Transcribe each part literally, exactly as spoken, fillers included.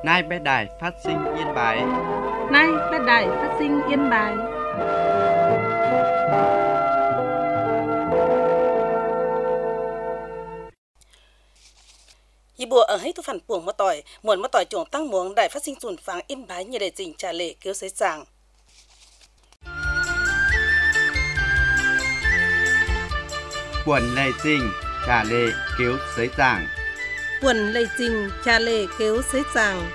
Nay bé đài phát sinh Yên Bái. Nay bé đài phát sinh Yên Bái. Yi bùa ở hết tu phản buồng mất tỏi, muốn mất tỏi chuồng tăng muống đài phát sinh sùn pháng Yên Bái như để dình trả lệ cứu sấy sàng. Quần lệ dình trả lệ cứu sấy sàng. Quần lệ dình trả lệ cứu sấy sàng.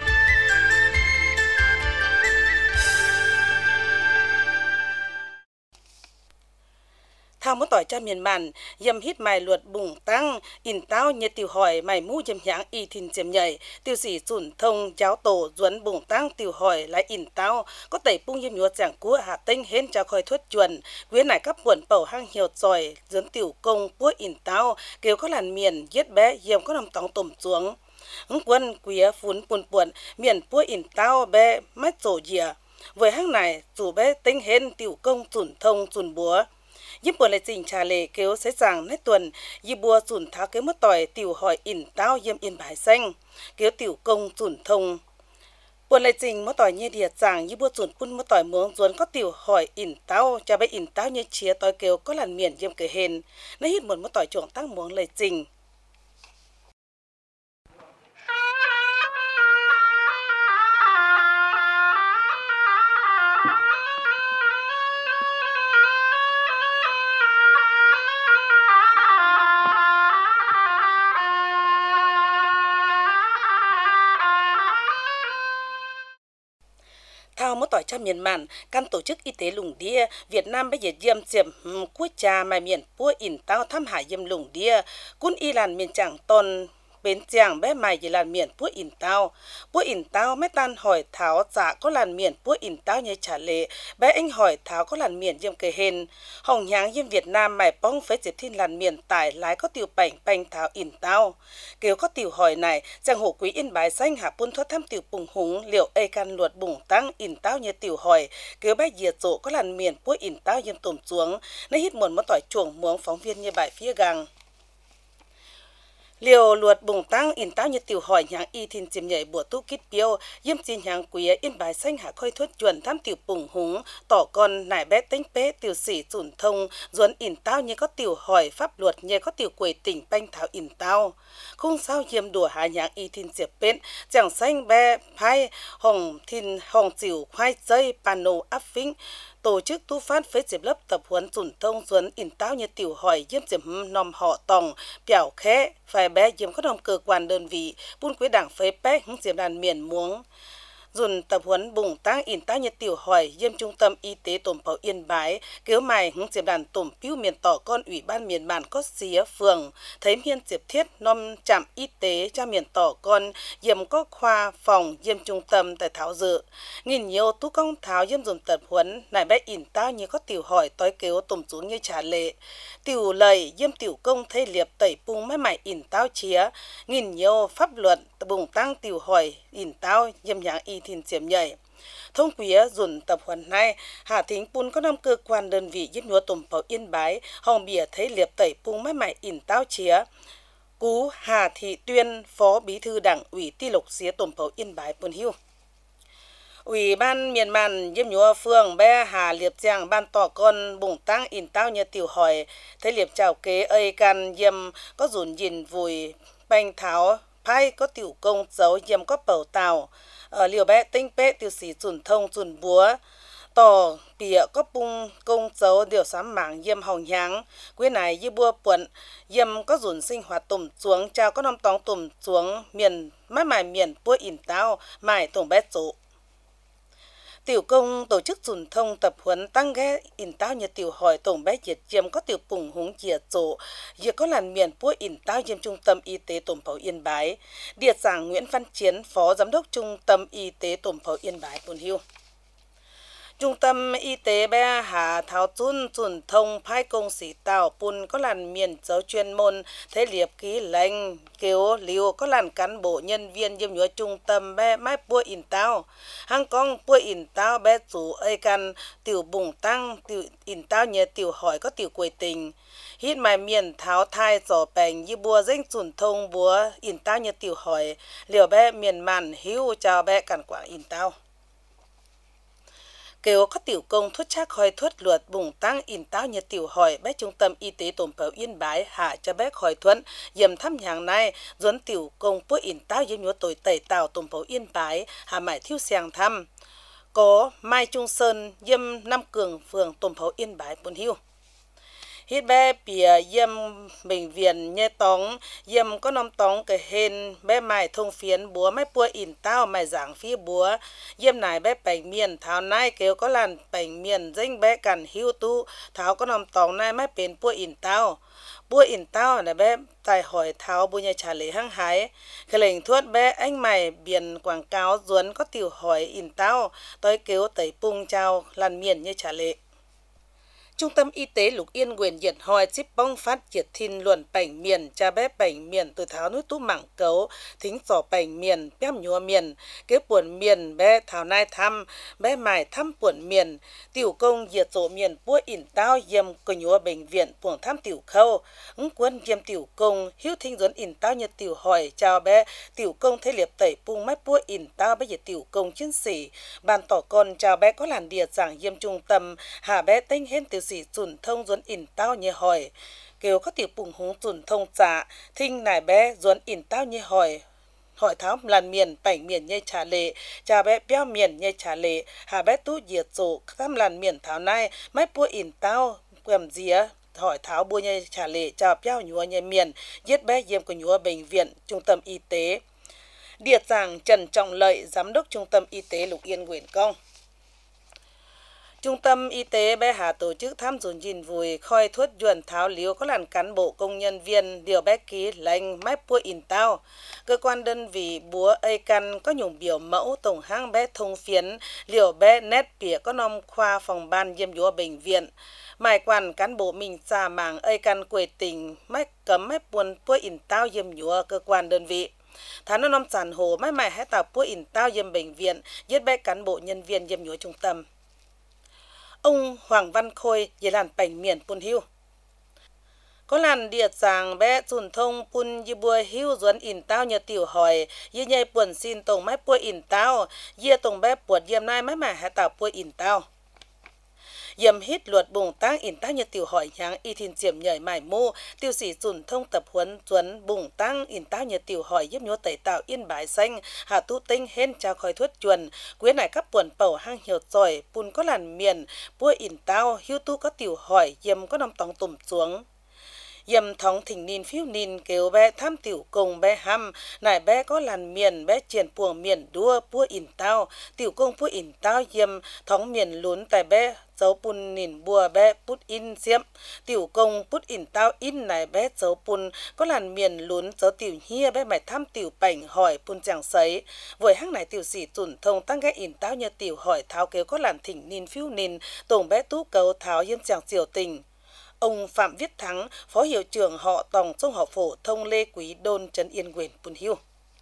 Thao mất tỏi cha miền bản, dầm hít mài luật bùng tăng, in tao như tiểu hỏi mài mu dầm nhãng y thìn dầm nhảy, tiêu sĩ sủn thông giáo tổ duấn bùng tăng tiểu hỏi lại in tao, có tẩy bung dầm nhuột giảng cua hạ tinh hên cho khôi thuất chuẩn, quyến nải các buồn bầu hang hiệu giỏi, duấn tiểu công búa in tao, kêu có làn miền giết bé dầm có nằm tóng tùm xuống. Hứng quân quía phún buồn buồn, miền búa in tao bé mách rổ dìa, với hang này dù bé tinh hên tiểu công sủn thông sủn búa. Dịp buồn lại dình trả lệ kêu sấy sàng nét tuần, dịp bùa sủn tháo kêu mất tỏi tiểu hỏi in tao dâm Yên Bái xanh, kêu tiểu công sủn thông. Buồn lại dình mất tỏi như điệt sàng, dịp bùa sủn phun mất tỏi muống duốn có tiểu hỏi in tao, cho bé in tao như chia tỏi kêu có làn miền dâm kề hên, nó hít một mất tỏi chuộng tăng muống lại dình. Thao mất tỏi cha miền màn, căn tổ chức y tế lùng đia, Việt Nam bây giờ dâm diệm quốc cha mà miền pua in tao thăm hải dâm lùng đia, quân y làn miền chẳng tôn bến chàng bé mày về làn miền pua in tao, pua in tao mấy tan hỏi tháo dạ có làn miền pua in tao như trả lệ, bé anh hỏi tháo có làn miền dâm kề hên, hồng nháng dâm Việt Nam mày bong phế dịp thiên làn miền tải lái có tiểu bảnh bành tháo in tao, kêu có tiểu hỏi này, chàng hổ quý Yên Bái xanh hạ buôn thoát thăm tiểu bùng húng liệu ê can luật bùng tăng in tao như tiểu hỏi, kêu bé diệt rộ có làn miền pua in tao dâm tùm xuống, nó hít một mất tỏi chuồng muống phóng viên như bài phía gàng. Liều luật bùng tăng in tao như tiểu hỏi nhàng y thìn chìm nhảy bùa tu kít biêu, yếm xin nhàng quý Yên Bái xanh hạ khôi thuất chuẩn thăm tiểu bùng húng, tỏ con nải bé tính bế tiểu sĩ sủn thông, duấn in tao như có tiểu hỏi pháp luật như có tiểu quầy tỉnh banh thảo in tao. Không sao yếm đùa hạ nhàng y thìn diệp bên, chẳng xanh bé phai hồng thìn hồng chịu khoai dây pano áp vinh, tổ chức tu phát phế diệp lớp tập huấn sủn thông duấn in tao như tiểu hỏi yếm diệp nòm họ tòng, biểu khẽ, phải bé yếm có đồng cơ quan đơn vị, buôn quế đảng phế bé hứng diệp đàn miền muống. Dùn tập huấn bùng tăng in tao như tiểu hỏi yếm trung tâm y tế tổm bảo Yên Bái, kêu mày hứng diệp đàn tổm piu miền tỏ con ủy ban miền bản có xía phường, thấy miền diệp thiết nom trạm y tế cho miền tỏ con, yếm có khoa phòng yếm trung tâm tại tháo dự. Nghìn nhiều tú công tháo yếm dùn tập huấn, nải bé in tao như có tiểu hỏi tối kêu tổm xuống như trả lệ. Tiểu lầy yếm tiểu công thay liệp tẩy bung máy mày in tao chía, nghìn nhiều pháp luật bùng tăng tiểu hỏi in tao yếm nhãng y thìn diệm nhảy. Thông quía dùn tập huấn này, Hà Thính Pun có năm cơ quan đơn vị giúp nhúa tùm bảo Yên Bái, hồng bìa thấy liệp tẩy bung máy mày in tao chía. Cú Hà Thị Tuyên, Phó Bí thư Đảng ủy Ti Lục xía tùm bảo Yên Bái Pun Hiu. Ủy ban miền màn giúp nhúa phương bé Hà Liệp Giang ban tỏ con bùng tăng in tao như tiểu hỏi, thấy liệp chào kế ơi can yếm có dùn nhìn vùi banh tháo, phai có tiểu công dấu yếm có bầu tàu, ở liều bé tinh bế tiểu sĩ sủn thông sủn búa, tỏ bìa có bung công dấu điều sám mảng yếm hồng nháng, quê này như bua buồn, yếm có dùn sinh hoạt tùm xuống, chào có năm tóng tùm xuống, miền mái mải miền bua in tao, mải tùng bé chỗ. Tiểu công tổ chức sủn thông tập huấn tăng ghé in tao như tiểu hỏi tổng bé diệt yếm có tiểu bùng húng diệt chỗ, giờ có làn miền bua in tao yếm trung tâm y tế tổm bảo Yên Bái. Điệt giảng Nguyễn Văn Chiến, Phó Giám đốc Trung tâm y tế tổm bảo Yên Bái Pun Hiu. Trung tâm y tế bé Hà Thảo Chun Chun Thông phái công sĩ Tào Pun có làn miền giáo chuyên môn thế liệp ký lệnh kêu liều có làn cán bộ nhân viên diêm nhúa trung tâm bé mái bua in tao hàng con bua in tao bé chủ ơi căn tiểu bùng tăng tiểu in tao nhờ tiểu hỏi có tiểu quầy tình hít mài miền tháo thai giỏ bèn như bua danh Chun Thông búa in tao nhờ tiểu hỏi liều bé miền màn hiu chào bé cản quảng in tao kêu có tiểu công thuốc chắc khỏi thuốc luật bùng tăng in tao như tiểu hỏi bé trung tâm y tế tổng bảo Yên Bái hạ cho bé khỏi thuận dầm thăm hàng này dẫn tiểu công bữa in tao dâm nhúa tội tẩy tàu tổng bảo Yên Bái hạ mãi thiếu sàng thăm có Mai Trung Sơn dâm Nam Cường phường tổng bảo Yên Bái bốn hiu hít bé bìa dâm bệnh viện nhé tóng dâm có nông tóng cái hên bé mài thông phiến búa mấy búa in tao mài giảng phía búa dâm này bé bành miền thảo nai kêu có làn bành miền danh bé cằn hiu tu thảo có nông tóng này mấy bên búa in tao búa in tao này bé tài hỏi thảo búa nhà trả lễ hăng hái cái lệnh thuốc bé anh mày biển quảng cáo duấn có tiểu hỏi in tao tới kêu tẩy pung trao làn miền như trả lễ Trung tâm y tế Lục Yên quyền diệt hỏi chip bong phát diệt thìn luận bảnh miền cha bé bảnh miền từ tháo núi tú mảng cấu thính sỏ bảnh miền bém nhúa miền kế buồn miền bé thảo nai thăm bé mài thăm buồn miền tiểu công diệt sổ miền bua ỉn tao yếm của nhúa bệnh viện buồn thăm tiểu khâu ứng quân yếm tiểu công hiếu thính dẫn ỉn tao như tiểu hỏi chào bé tiểu công thế liệp tẩy pung mái bua ỉn tao bé diệt tiểu công chiến sĩ bàn tỏ con chào bé có làn địa giảng yếm trung tâm hà bé tinh hên tiểu sĩ Chun Thông duẩn in tao như hỏi kêu có tiểu bùng húng Chun Thông trả thinh nải bé duẩn in tao như hỏi hỏi tháo làn miền bảy miền như trả lệ cha bé béo miền như trả lệ hà bé tú diệt sổ thăm làn miền tháo nai mấy bua in tao quầm día hỏi tháo bua như trả lệ cha béo nhúa như miền giết bé diêm của nhúa bệnh viện trung tâm y tế địa giảng Trần Trọng Lợi giám đốc trung tâm y tế Lục Yên huyện Công Trung tâm y tế bé Hà tổ chức thăm dồn gìn vùi khoi thuốc chuẩn tháo liếu có làn cán bộ công nhân viên điều bé ký lệnh mái bua in tao cơ quan đơn vị búa ây căn có nhung biểu mẫu tổng hang bé thông phiến liều bé nét pỉa có nom khoa phòng ban diêm dúa bệnh viện mài quản cán bộ mình xa mảng ây căn quê tình mái cấm mái buồn bua in tao diêm dúa cơ quan đơn vị thán nó nom sàn hồ mái mài hãy tạo bua in tao diêm bệnh viện giết bé cán bộ nhân viên diêm dúa trung tâm ông Hoàng Văn Khôi về làn bảnh miền Pun Hiu có làn địa giảng bé Chun Thông Pun như bùa hiu duẩn in tao nhờ tiểu hỏi như nhây buồn xin tổng máy bùa in tao như tổng bé buồn diêm nai máy mà hãy tạo bùa in tao yếm hít luật bùng tăng in tao như tiểu hỏi nháng y thìn chiếm nhảy mải mô tiêu sĩ Chun Thông tập huấn duẩn bùng tăng in tao như tiểu hỏi giúp nhúa tẩy tạo Yên Bái xanh hà tu tinh hên trao khỏi thuốc chuẩn quyến này các buồn bầu hang hiểu giỏi Pun có làn miền bua in tao hiu tu có tiểu hỏi yếm có nòng tòng tùm xuống yếm thống thỉnh nín phiêu nín kêu bé tham tiểu công bé hăm nải bé có làn miền bé triển puồng miền đua bua in tao tiểu công bua in tao yếm thống miền lún tại bé dấu Pun nín bùa bé put in xiêm tiểu công put in tao in nải bé dấu Pun có làn miền lún dấu tiểu hia bé mày tham tiểu bảnh hỏi Pun chẳng sấy với hang này tiểu sĩ Chun Thông tăng ghé in tao như tiểu hỏi tháo kêu có làn thỉnh nín phiêu nín tổng bé tú cầu tháo yếm chẳng diều tình ông Phạm Viết Thắng phó hiệu trưởng họ Tòng trung học phổ thông Lê Quý Đôn trấn Yên huyện Pun Hiu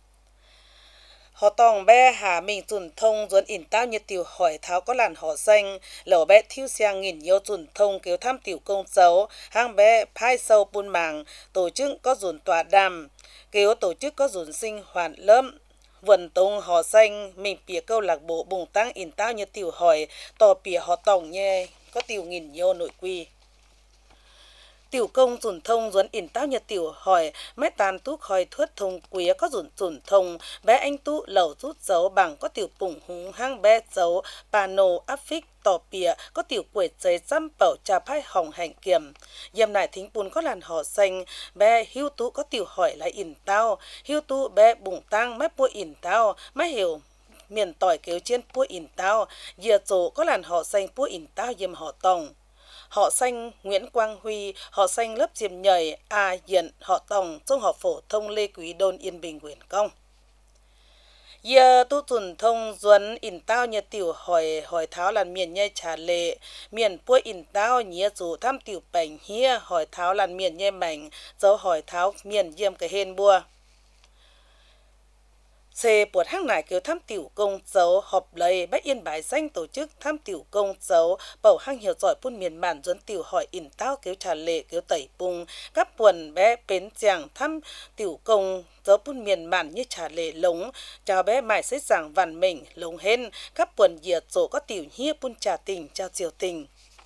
họ Tòng bé Hà Minh Chun Thông duẩn in tao như tiểu hỏi tháo có làn họ xanh lẩu bé thiêu xiang nghìn nhiều Chun Thông kêu thăm tiểu công xấu hang bé phai sâu Pun màng tổ chức có dồn tọa đàm kêu tổ chức có dồn sinh hoạt lớp vườn tông họ xanh mình pìa câu lạc bộ bùng tăng in tao như tiểu hỏi tò pìa họ Tòng nhé có tiểu nghìn nhiều nội quy tiểu công Chun Thông duẩn in tao như tiểu hỏi mấy tàn tú khỏi thuất thông quía có dồn Chun Thông bé anh tú lẩu rút dấu bằng có tiểu bùng húng hang bé dấu pano áp phích tò pìa có tiểu quệt giấy dăm bảo trà phai hỏng hành kiểm yếm nải thính Pun có làn họ xanh bé hiu tú có tiểu hỏi lại in tao hiu tú bé bùng tăng mấy bua in tao mấy hiểu miền tỏi kéo trên bua in tao dìa chỗ có làn họ xanh bua in tao yếm họ Tòng họ xanh Nguyễn Quang Huy họ xanh lớp diêm nhảy a diện họ Tòng trung học phổ thông Lê Quý Đôn Yên Bình huyện Công giờ tu tuần thông duẩn in tao như tiểu hỏi hỏi tháo làn miền nhai trà lệ miền bua in tao nhía dù thăm tiểu bành hia hỏi tháo làn miền nhai mảnh dấu hỏi tháo miền diêm cái hên bua xe buộc hang nải kêu thăm tiểu công dấu họp lấy bách yên bái danh tổ chức thăm tiểu công dấu bầu hang hiểu giỏi phun miền bản duẩn tiểu hỏi in tao kêu trà lệ kêu tẩy bung các buồn bé bến chàng thăm tiểu công dấu phun miền bản như trà lệ lống chào bé mải xếp giảng vằn mình lống hên các buồn diệt dỗ có tiểu hia phun trà tình trao chiều tình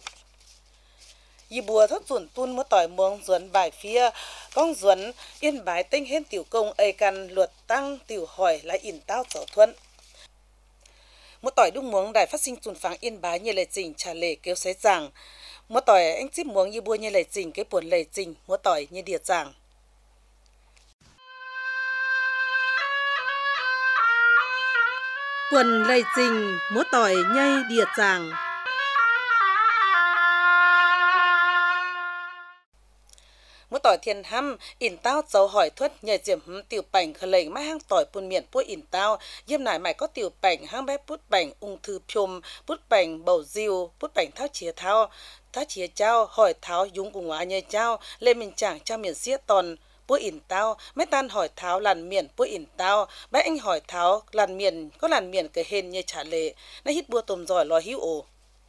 y bùa thốt chuẩn tuôn mua tỏi muông duẩn bài phía con duẩn yên bái tinh hên tiểu công ấy căn luật tăng tiểu hỏi lại in tao trở thuận mua tỏi đung muông đài phát sinh tuần pháng yên bái như lệ trình trà lệ kêu sấy giảng mua tỏi anh chip muông y bùa như lệ trình cái buồn lệ trình mua tỏi như địa giảng Quần lầy trình múa tỏi nhây địa giảng. múa tỏi thiên hăm in tao dấu hỏi thuật nhờ diệm hum tiểu bảnh khờ lệnh mai hang tỏi buôn miệng bua in tao diêm nải mày có tiểu bảnh hang bé bút bảnh ung thư phum bút bảnh bầu diêu bút bảnh tháo chìa thao tháo chìa trao hỏi tháo dũng cùng hóa nhờ trao lên mình chẳng trao miệng xiết tòn búa in tao mấy tan hỏi tháo làn miền búa in tao bé anh hỏi tháo làn miền có làn miền cái hên như trả lệ nó hít bua tôm giỏi lo hữu ổ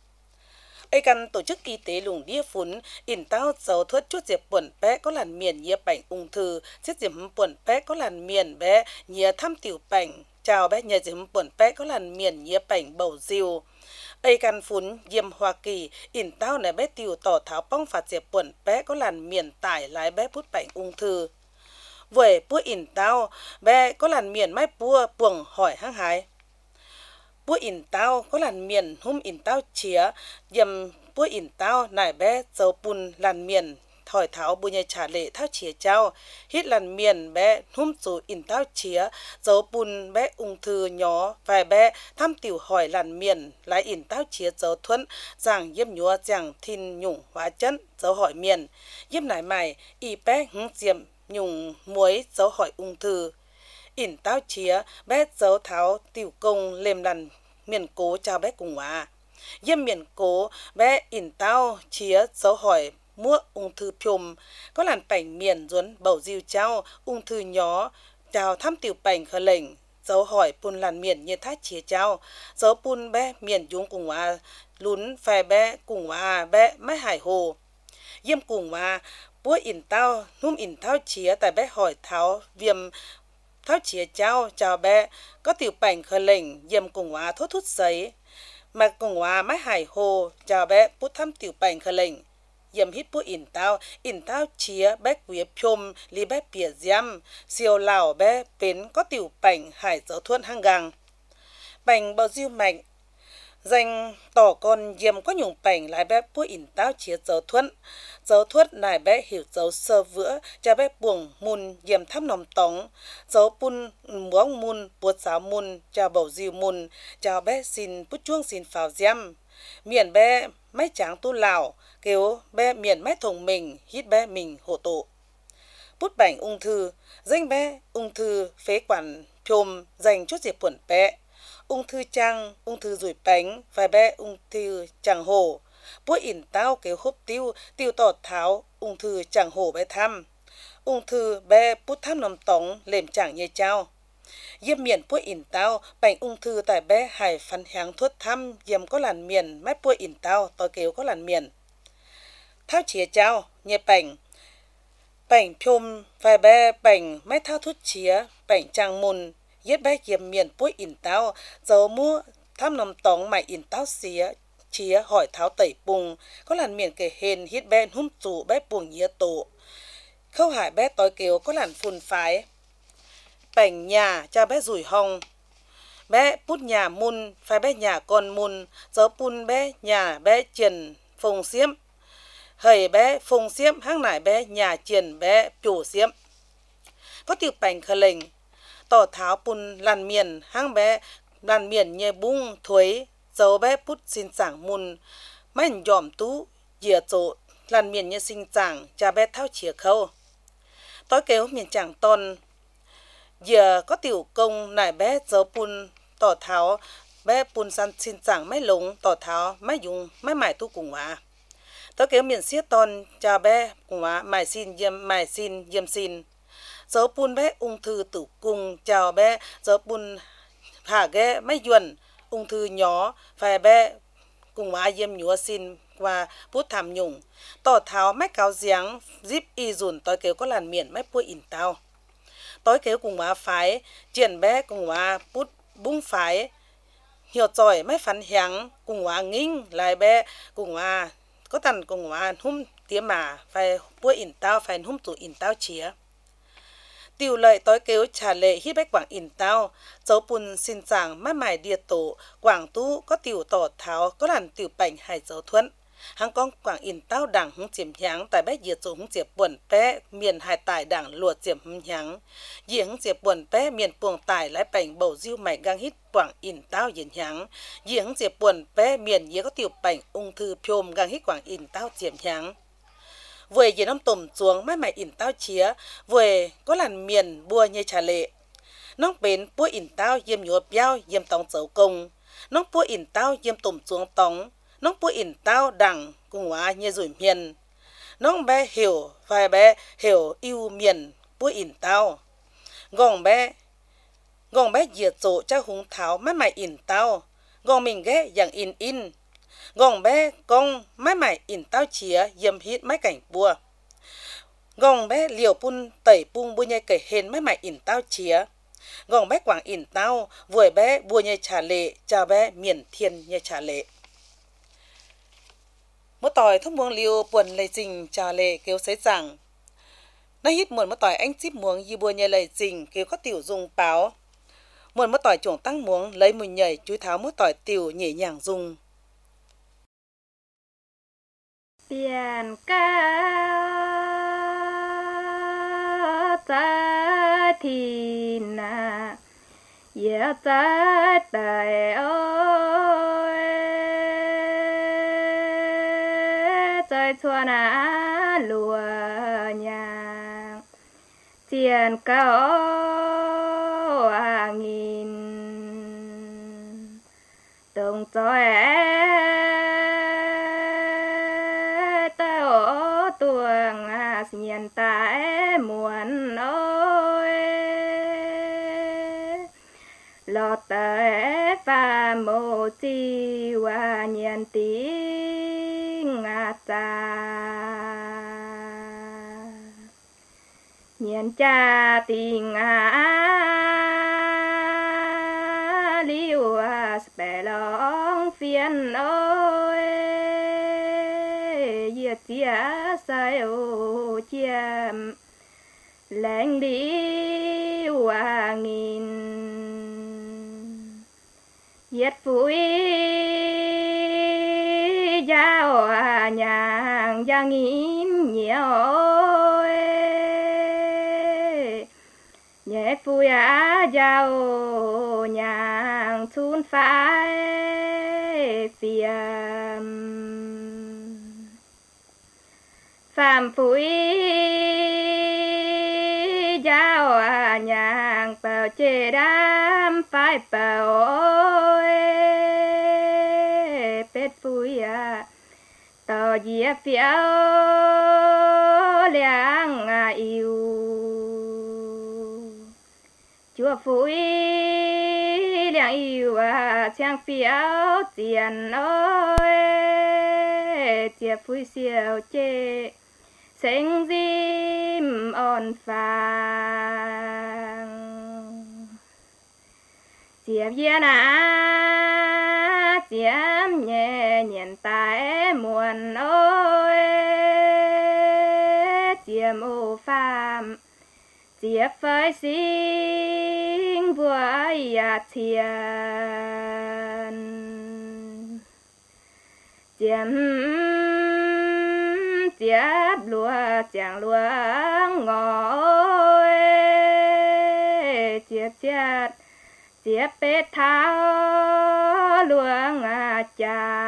ấy căn tổ chức y tế lùng địa phún in tao dấu thuốc chút diệp buồn bé có làn miền nhia bệnh ung thư chết diệp buồn bé có làn miền bé nhia thăm tiểu bệnh chào bé nhia diệp buồn bé có làn miền nhia bệnh bầu diêu ấy căn phún diêm Hoa Kỳ in tao này bé tiểu tỏ tháo bong phạt diệp buồn bé có làn miền tải lái bé bút bệnh ung thư với búa in tao bé có làn miền mai bua buồng hỏi hăng hái búa in tao có làn miền hum in tao chía dầm búa in tao nải bé dấu bùn làn miền hỏi tháo bùa nhai trả lệ tháo chía trao hít làn miền bé hum dù in tao chía dấu bùn bé ung thư nhỏ vài bé thăm tiểu hỏi làn miền lái in tao chía dấu thuẫn giảng yếm nhúa giảng thìn nhung hóa chân dấu hỏi miền yếm nải mày y bé hứng diệm nhung muối dấu hỏi ung thư in tao chía bé dấu tháo tiểu công lềm làn miền cố chào bé cùng hòa yếm miền cố bé in tao chía dấu hỏi mua ung thư phum có làn bảnh miền duẩn bầu diêu trao ung thư nhỏ chào thăm tiểu bảnh khờ lệnh dấu hỏi pun làn miền như thác chía trao dấu pun bé miền dũng cùng hòa lún phè bé cùng hòa bé máy hải hồ yếm cùng hòa búa in tao num in thao chía tại bé hỏi tháo viêm tháo chía trao chào bé có tiểu bảnh khờ lệnh yếm cùng hòa thốt thút giấy mà cùng hòa máy hải hồ chào bé bút thăm tiểu bảnh khờ lệnh yếm hít búa in tao in tao chía bé quế phum li bé bìa diam siêu lào bé bến có tiểu bảnh hải dấu thuận hang gang bảnh bầu diêu mạnh dành tỏ con yếm có nhung bảnh lại bé búa in tao chía dấu thuận dấu thuất nải bé hiểu dấu sơ vữa cha bé buồng mun yếm thăm nòng tống dấu pun muống mun buốt giáo mun cha bầu diêu mun cha bé xin bút chuông xin phào diam miền bé mấy tráng tu lào kêu bé miền mấy thùng mình hít bé mình hộ tổ bút bảnh ung thư danh bé ung thư phế quản phum dành chút diệp buồn bé ung thư trăng ung thư rủi bánh và bé ung thư chẳng hổ búa in tao kêu hốp tiêu tiêu tọt tháo ung thư chẳng hổ bé thăm ung thư bé bút thăm nằm tống lềm chẳng như trao yếm miền búa in tao bảnh ung thư tại bé hải phán háng thuốc thăm yếm có làn miền mép búa in tao tôi kêu có làn miền thao chía trao nhẹ bảnh bảnh phum vài bé bảnh mấy thao thuốc chía bảnh trang mùn yết bé yếm miền búa in tao dấu mua thăm nằm tống mày in tao xía chía hỏi tháo tẩy bùng có làn miền kề hên hít bé hum trụ bé buồng nhía tổ khâu hải bé tối kêu có làn phun phái bảnh nhà cha bé rủi hong bé bút nhà mun phải bé nhà con mun dấu pun bé nhà bé triền phùng xiêm hầy bé phùng xiêm hang nải bé nhà triền bé chủ xiêm có tiểu bảnh khờ lệnh tỏ tháo pun làn miền hang bé làn miền nhẹ bung thuế dấu bé bút xin giảng mun mấy dòm tú dìa chỗ làn miền như sinh giảng cha bé tháo chìa khâu tối kêu miền chẳng tôn giờ có tiểu công nải bé dấu bùn tỏ tháo bé bùn san xin chẳng mấy lúng tỏ tháo mấy dùng mấy mải tu cùng hóa tớ kéo miền xiết ton cha bé cùng hóa mải xin yếm mải xin yếm xin dấu bùn bé ung thư tử cung chào bé dấu bùn hạ ghé mấy yuan ung thư nhỏ phải bé cùng hóa yếm nhúa xin và bút tham nhung tỏ tháo mấy cáo giếng zip y dùn tớ kéo có làn miền mấy bôi in tao tối kéo cùng hóa phái triển bé cùng hóa bút bung phái hiểu giỏi mấy phản hiáng cùng hóa nghinh lại bé cùng hóa có tần cùng hóa hum tiếng mà phải bôi in tao phải hum tụ in tao chía tiểu lợi tối kéo trả lệ hít bách quảng in tao dấu bùn xin chàng mát mải địa tổ quảng tu có tiểu tỏ tháo có làn tiểu bệnh hay dấu thuẫn hàng con quảng in tao đảng hung chiếm hiáng tại bách diệt tổ hung diệp buồn bé miền hải tài đảng luột chiếm hung hiáng dì hung diệp buồn bé miền buồng tài lại bệnh bầu diêu mày gang hít quảng in tao yên hiáng dì hung diệp buồn bé miền dế có tiểu bệnh ung thư phôm gang hít quảng in tao chiếm hiáng vừa dì năm tùm xuống mát mày in tao chía vừa có làn miền bua như trà lệ nóc bến bua in tao yếm nhúa béo yếm tông dấu công nóc bua in tao yếm tùm xuống tông nóc bua in tao đằng cùng hóa như rủi miền nóc bé hiểu vài bé hiểu yêu miền bua in tao gòn bé gòn bé diệt chỗ cha hùng tháo mát mày in tao gòn mình ghé dạng in in gòn bé con mát mày in tao chía yếm hít mấy cảnh bua gòn bé liều pun tẩy pung bua nhai cởi hên mát mày in tao chía gòn bé quảng in tao vừa bé bua nhai trà lệ cha bé miền thiên nhai trà lệ một tỏi thông muông liu buồn lây trình trà lệ kêu sấy rằng nay hít muộn một tỏi anh chip muông y bua nhai lây trình kêu có tiểu dùng báo muộn một tỏi chuồng tăng muông lấy mùi nhảy chúi tháo một tỏi tiểu nhẹ nhàng dùng biển ca ta thì na ya ta tại ơi trời xua na lùa nhà tiền cao à nghìn đồng cho tuồng à nhiên tại muôn ơi lọt tới và mô chi và nhiên tiếng à cha nhiên cha tiếng à liu à spè lòng phiền ơi giết chia sai ô chiêm lạnh đi hoa nghìn giết phủi giao nhàng giang nghìn nhiều nhẹ phủi á giao nhàng chun phải phiền phạm phủi giao à nhàng bào chê đám phải bào ôi bết phủi à tàu dìa phiếu liang à yêu chúa phủi liang yêu à chàng phiếu tiền ôi chia phủi siêu chê sinh diêm on phàng chiếm viên á chiếm nhẹ nhện tại muôn ôi chiếm ô phàm chiếm phơi sinh vui à thiên chiếm chiếp lúa chàng lúa ngồi chiếp chiếp chiếp bê tháo lúa ngà cha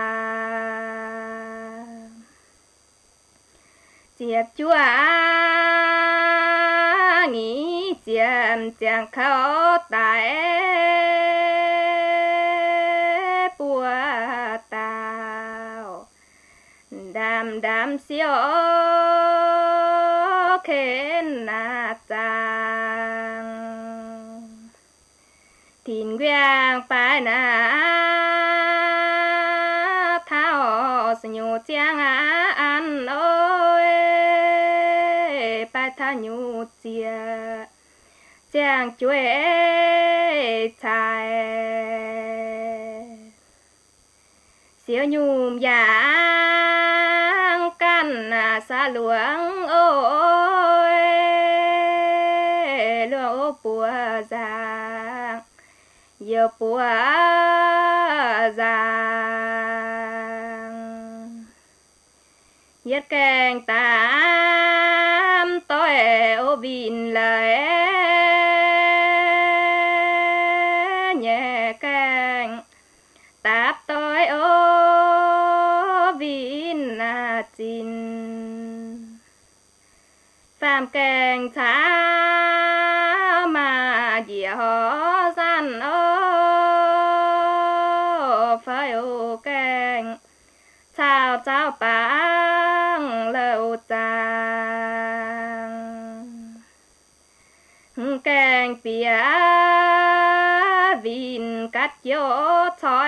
chiếp chúa nghĩ chiếm chẳng khâu tại bùa tao đam đam siêu khen na chang thìn quang phải na thao nhu chiang an ơi phải tha nhu chia chiang chuối chai siêu nhung giang căn xa luang ôi luang bùa giang yêu bùa giang yết keng tam tôi ô bin lời nhẹ keng táp tôi ô bin na chin phàm keng tháo mà dìa họ gian ô phải ô keng chào chào bang lâu chàng keng bia vin cắt vô thói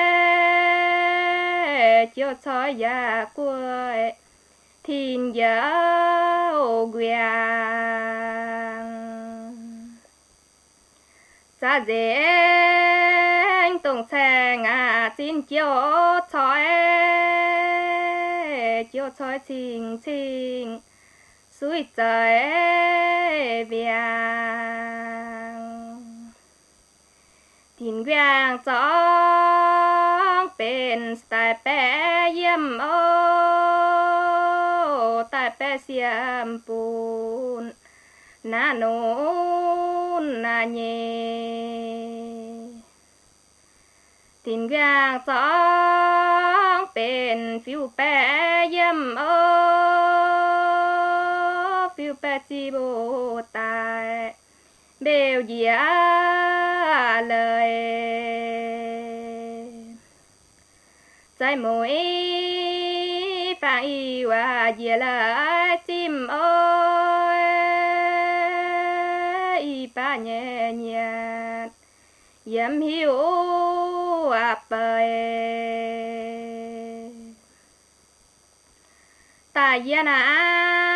chiếu thói ya quê thiên giáo quyền cha dễ tông xe ngà xin chiếu thói chiếu thói chinh chinh suy trời viang thiên quang gióเป็นtại bé yếm ô tại bé xiêm bùn na nôn na nhẹ thiên quang gióเป็นphiêu bé yếm ô phiêu bé chi bồ tại bèo dĩa lời trái mũi phải và dĩa lời chim ơi ba nhẹ nhàng yếm hiu áp bơi tại gia na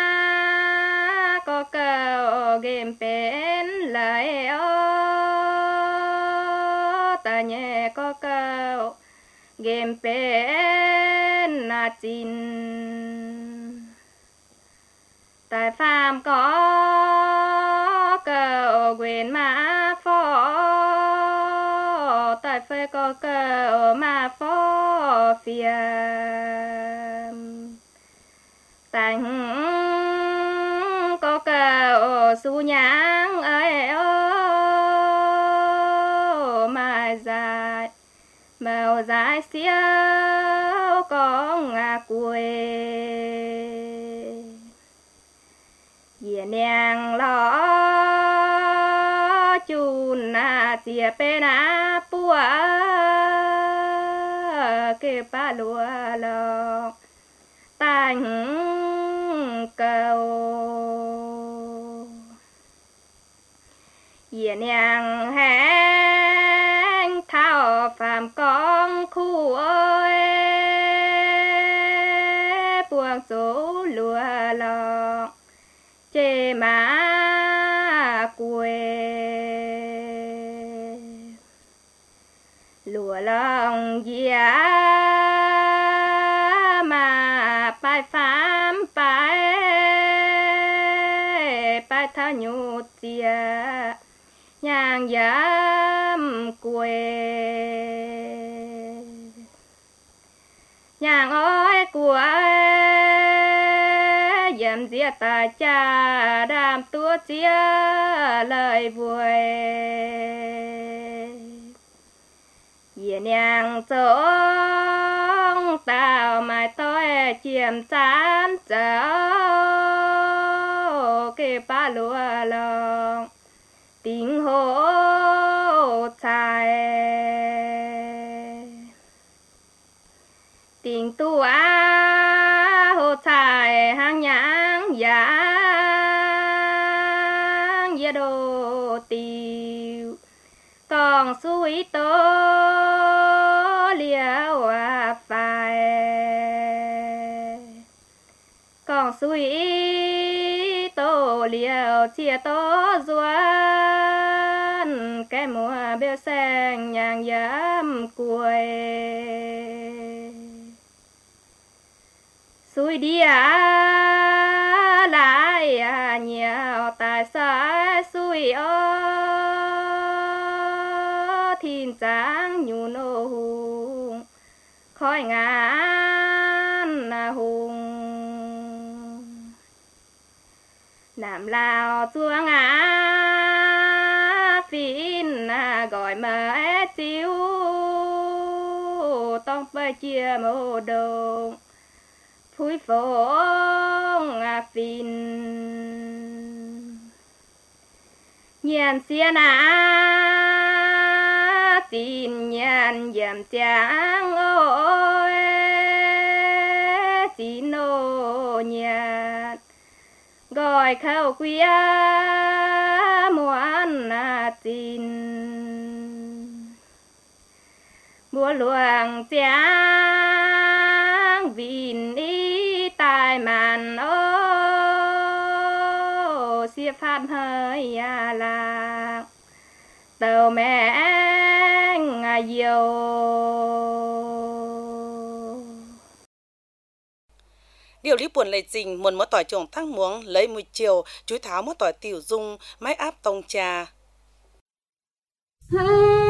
có câu game bên lời ô ta nhẹ có câu game bên na chin tại phàm có câu quyền mà phó tại phê có câu mà phó phiền tại có câu su nhang ấy ô mà dài màu dài xiêu có ngà quê dìa nàng lo chun na chia pe na bùa kê ba lúa lo tanh cầu dìa nàng hẹn thao phàm con khu ơi buông số lúa lo chê má quê lúa lòng dìa mà bài phám bài bài thả nhụt dìa nhàng giám quê nhàng ơi của dầm dìa ta cha đam tua chia lời vui dìa nhàng sống tao mai tôi chiếm chán cháu kê ba lúa lòng tình hồ trai tình tu á hồ trai hàng nhang giang ya đồ tiêu còn suy tố liao à phải còn suy tô liao chia tô doan cái mùa bêu sang nhàng dám cuối suy đi à lại à nhiều tại sao suy ô thiên tráng nhu nô hùng khói ngàn hùng làm lao chuông á phin gọi mơ chiếu tông bơi chia mô đồng phui phong phin nhàn xiên á tin nhàn dầm trắng ôi tin ô nhàn gọi khâu quia muốn tin búa luồng trắng vin ý tai màn ô xia phát hơi à lạc tàu mẹ yêu điều lý buồn lệ trình muốn mất tỏi trồng thăng muống lấy mùi chiều chuối tháo mất tỏi tiểu dung máy áp tông trà hey,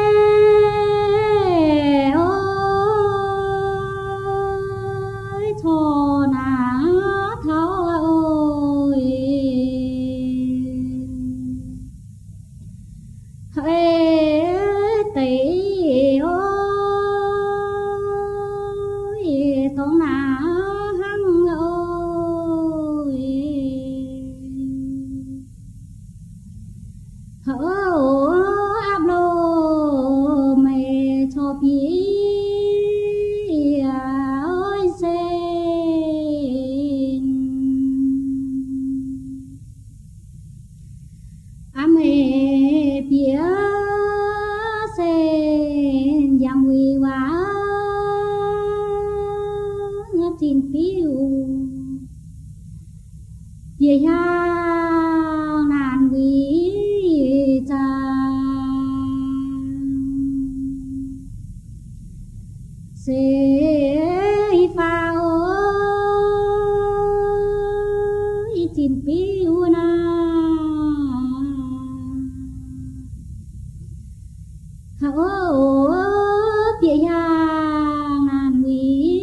ôi thô nà tháo ôi hey, tỷ ôi thô nà hỡi áp lô mẹ cho biết ơi sen à mẹ biết sen dòng quỳ quá ngã tin phiêu về ha nàn quỳ sẽ pha ơi tin piu na hỡi bia yang nan quý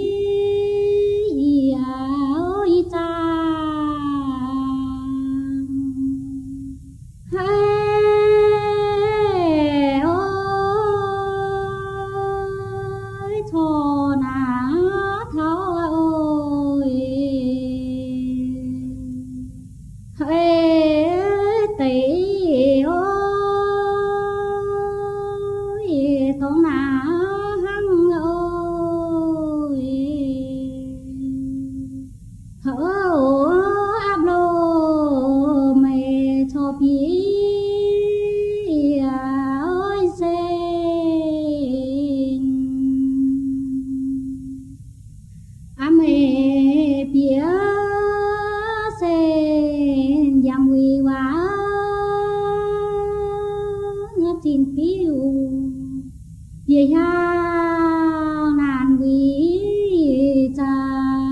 ơi cha về hang nàn quý cha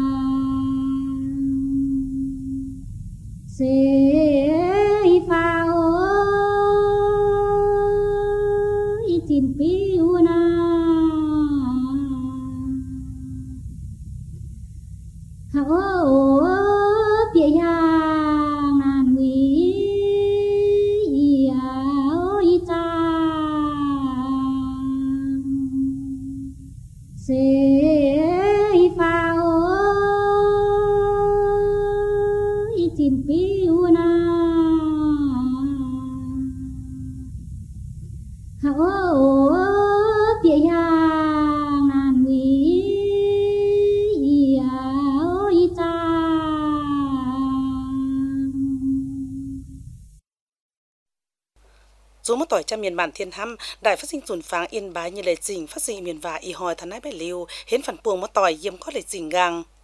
sẽ pha ơi สิ้นปีวนาเขาเปียยางานวิยาอิจาเสยฟ้าโอ้ยสิ้นปีวนา dù mất tỏi cho miền bản thiên thăm đại phát sinh chuẩn pháng yên bái như lệ trình phát sinh miền và y hòi thần nái bái liu hiến phản buông mất tỏi yếm có lệ trình gang